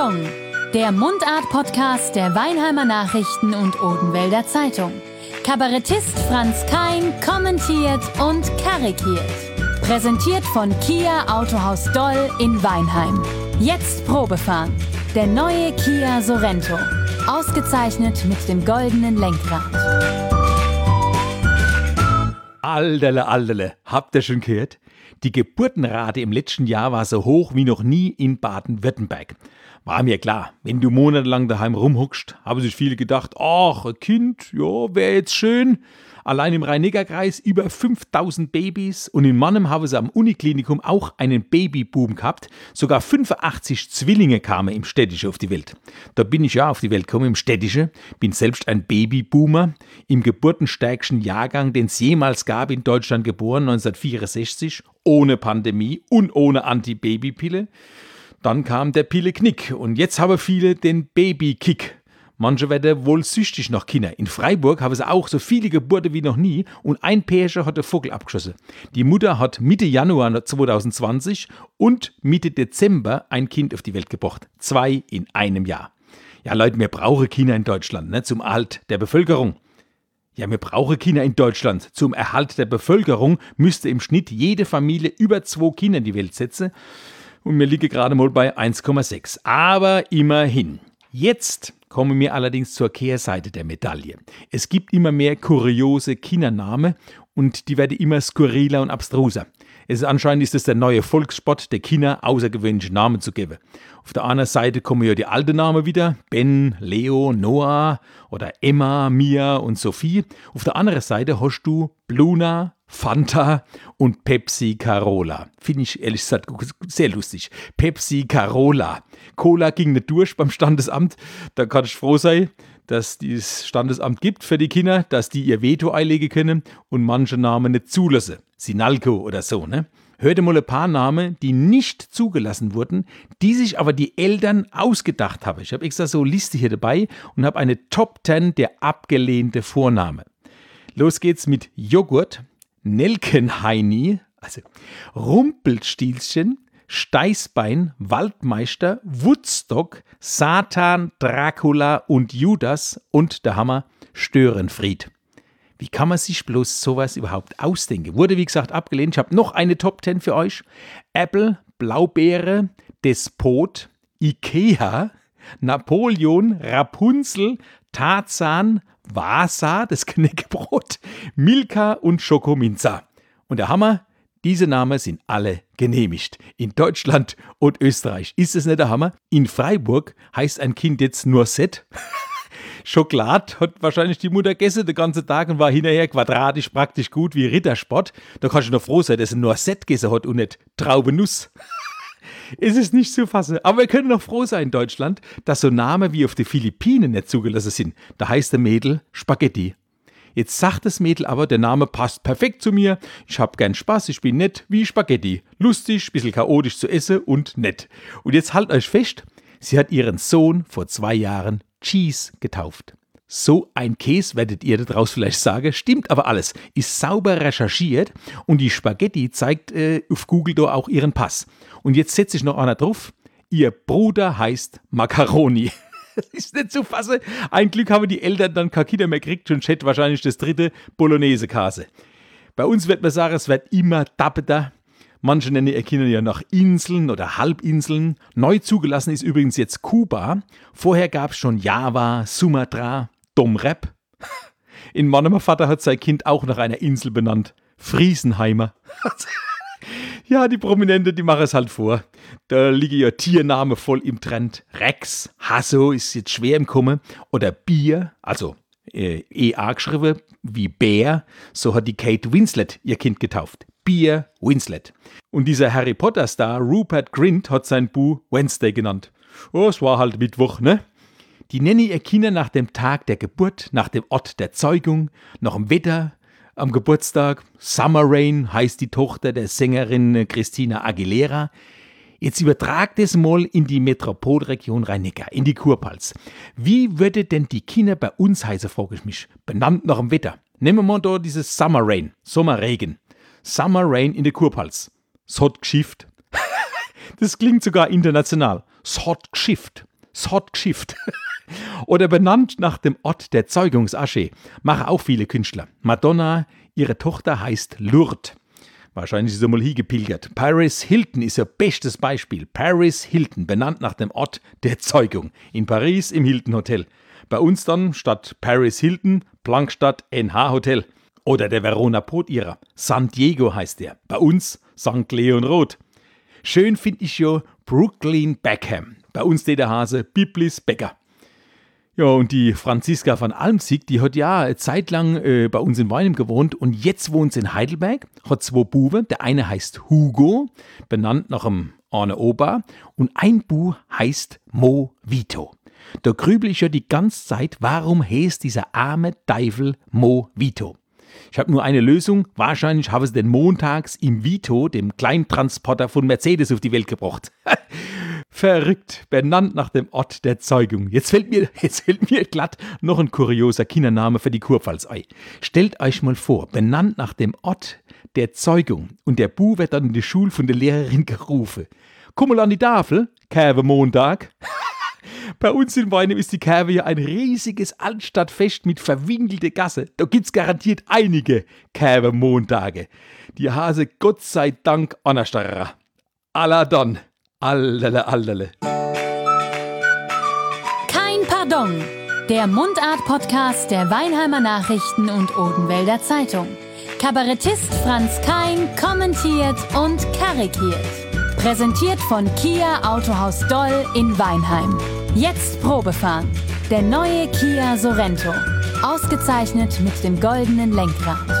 Zeitung, der Mundart-Podcast der Weinheimer Nachrichten und Odenwälder Zeitung. Kabarettist Franz Kein kommentiert und karikiert. Präsentiert von Kia Autohaus Doll in Weinheim. Jetzt Probefahren. Der neue Kia Sorento. Ausgezeichnet mit dem goldenen Lenkrad. Alterle, habt ihr schon gehört? Die Geburtenrate im letzten Jahr war so hoch wie noch nie in Baden-Württemberg. War mir klar, wenn du monatelang daheim rumhuckst, haben sich viele gedacht, ach, ein Kind, ja, wäre jetzt schön. Allein im Rhein-Neckar-Kreis über 5000 Babys und in Mannheim haben sie am Uniklinikum auch einen Babyboom gehabt. Sogar 85 Zwillinge kamen im Städtische auf die Welt. Da bin ich ja auf die Welt gekommen, im Städtische. Bin selbst ein Babyboomer, im geburtenstärksten Jahrgang, den es jemals gab, in Deutschland geboren, 1964, ohne Pandemie und ohne Anti-Baby-Pille. Dann kam der Pille-Knick und jetzt haben viele den Baby-Kick. Manche werden wohl süchtig nach Kindern. In Freiburg haben sie auch so viele Geburten wie noch nie und ein Pärchen hat den Vogel abgeschossen. Die Mutter hat Mitte Januar 2020 und Mitte Dezember ein Kind auf die Welt gebracht. 2 in einem Jahr. Ja Leute, wir brauchen Kinder in Deutschland, ne, zum Erhalt der Bevölkerung. Ja, wir brauchen Kinder in Deutschland. Zum Erhalt der Bevölkerung müsste im Schnitt jede Familie über 2 Kinder in die Welt setzen. Und wir liegen gerade mal bei 1,6. Aber immerhin. Jetzt kommen wir allerdings zur Kehrseite der Medaille. Es gibt immer mehr kuriose Kindernamen und die werden immer skurriler und abstruser. Anscheinend ist es der neue Volkssport, der Kinder außergewöhnliche Namen zu geben. Auf der anderen Seite kommen ja die alten Namen wieder, Ben, Leo, Noah oder Emma, Mia und Sophie. Auf der anderen Seite hast du Bluna, Fanta und Pepsi Carola. Finde ich ehrlich gesagt sehr lustig. Pepsi Carola. Cola ging nicht durch beim Standesamt. Da kann ich froh sein, dass dieses Standesamt gibt für die Kinder, dass die ihr Veto einlegen können und manche Namen nicht zulassen. Sinalco oder so, ne? Hörte mal ein paar Namen, die nicht zugelassen wurden, die sich aber die Eltern ausgedacht haben. Ich habe extra so eine Liste hier dabei und habe eine Top 10 der abgelehnten Vornamen. Los geht's mit Joghurt, Nelkenheini, also Rumpelstilzchen, Steißbein, Waldmeister, Woodstock, Satan, Dracula und Judas und der Hammer Störenfried. Wie kann man sich bloß sowas überhaupt ausdenken? Wurde wie gesagt abgelehnt. Ich habe noch eine Top 10 für euch. Apple, Blaubeere, Despot, Ikea, Napoleon, Rapunzel, Tarzan, Vasa, das Knäckebrot, Milka und Schokominza. Und der Hammer, diese Namen sind alle genehmigt. In Deutschland und Österreich. Ist es nicht der Hammer? In Freiburg heißt ein Kind jetzt Noisette. Schokolade hat wahrscheinlich die Mutter gegessen den ganzen Tag und war hinterher quadratisch praktisch gut wie Rittersport. Da kannst du noch froh sein, dass er Noisette gegessen hat und nicht Traubenuss. Es ist nicht zu fassen. Aber wir können noch froh sein in Deutschland, dass so Namen wie auf den Philippinen nicht zugelassen sind. Da heißt der Mädel Spaghetti. Jetzt sagt das Mädel aber, der Name passt perfekt zu mir. Ich hab gern Spaß, ich bin nett wie Spaghetti. Lustig, bisschen chaotisch zu essen und nett. Und jetzt halt euch fest, sie hat ihren Sohn vor 2 Jahren Cheese getauft. So ein Käse, werdet ihr daraus vielleicht sagen, stimmt aber alles, ist sauber recherchiert und die Spaghetti zeigt auf Google da auch ihren Pass. Und jetzt setze ich noch einer drauf, ihr Bruder heißt Macaroni. Das ist nicht zu fassen. Ein Glück haben die Eltern dann keine Kinder mehr gekriegt und hätte wahrscheinlich das 3. Bolognese-Käse. Bei uns wird man sagen, es wird immer dappeter. Manche nennen ihre Kinder ja nach Inseln oder Halbinseln. Neu zugelassen ist übrigens jetzt Kuba. Vorher gab es schon Java, Sumatra, Domrep. In Mannheimer Vater hat sein Kind auch nach einer Insel benannt. Friesenheimer. Ja, die Prominenten, die machen es halt vor. Da liegen ja Tiername voll im Trend. Rex, Hasso ist jetzt schwer im Kommen. Oder Bier, also EA geschrieben, wie Bär. So hat die Kate Winslet ihr Kind getauft. Bier Winslet. Und dieser Harry Potter-Star Rupert Grint hat sein Buch Wednesday genannt. Oh, es war halt Mittwoch, ne? Die nennen ihr Kinder nach dem Tag der Geburt, nach dem Ort der Zeugung, nach dem Wetter am Geburtstag. Summer Rain heißt die Tochter der Sängerin Christina Aguilera. Jetzt übertragt es mal in die Metropolregion Rhein-Neckar, in die Kurpfalz. Wie würde denn die Kinder bei uns heißen, frage ich mich, benannt nach dem Wetter? Nehmen wir mal da dieses Summer Rain, Sommerregen. Summer Rain in der Kurpfalz. Es hat geschifft. Das klingt sogar international. Es hat geschifft. es hat geschifft. Oder benannt nach dem Ort der Zeugungsasche. Machen auch viele Künstler. Madonna, ihre Tochter heißt Lourdes. Wahrscheinlich ist sie mal hingepilgert. Paris Hilton ist ihr bestes Beispiel. Paris Hilton, benannt nach dem Ort der Zeugung. In Paris im Hilton Hotel. Bei uns dann statt Paris Hilton, Plankstadt NH Hotel. Oder der Verona Pot ihrer. San Diego heißt der. Bei uns St. Leon Roth. Schön finde ich ja Brooklyn Beckham. Bei uns der Hase Biblis Becker. Ja, und die Franziska van Almsieg, die hat ja eine Zeit lang bei uns in Weinheim gewohnt und jetzt wohnt sie in Heidelberg, hat 2 Buben. Der eine heißt Hugo, benannt nach einem Arne Opa, und ein Bub heißt Mo Vito. Da grübel ich ja die ganze Zeit, warum heißt dieser arme Teufel Mo Vito? Ich habe nur eine Lösung, wahrscheinlich habe sie den montags im Vito, dem Kleintransporter von Mercedes, auf die Welt gebracht. Verrückt, benannt nach dem Ort der Zeugung. Jetzt fällt mir glatt noch ein kurioser Kindername für die Kurpfalz ein. Stellt euch mal vor, benannt nach dem Ort der Zeugung und der Bub wird dann in die Schule von der Lehrerin gerufen. Komm mal an die Tafel, Kerwe Montag. Bei uns in Weinheim ist die Kerwe ja ein riesiges Altstadtfest mit verwinkelte Gasse. Da gibt's garantiert einige Kerwe Montage. Die Hase Gott sei Dank Anastarra. Alla dann. Allele. Kein Pardon. Der Mundart-Podcast der Weinheimer Nachrichten und Odenwälder Zeitung. Kabarettist Franz Kein kommentiert und karikiert. Präsentiert von Kia Autohaus Doll in Weinheim. Jetzt Probefahren. Der neue Kia Sorento. Ausgezeichnet mit dem goldenen Lenkrad.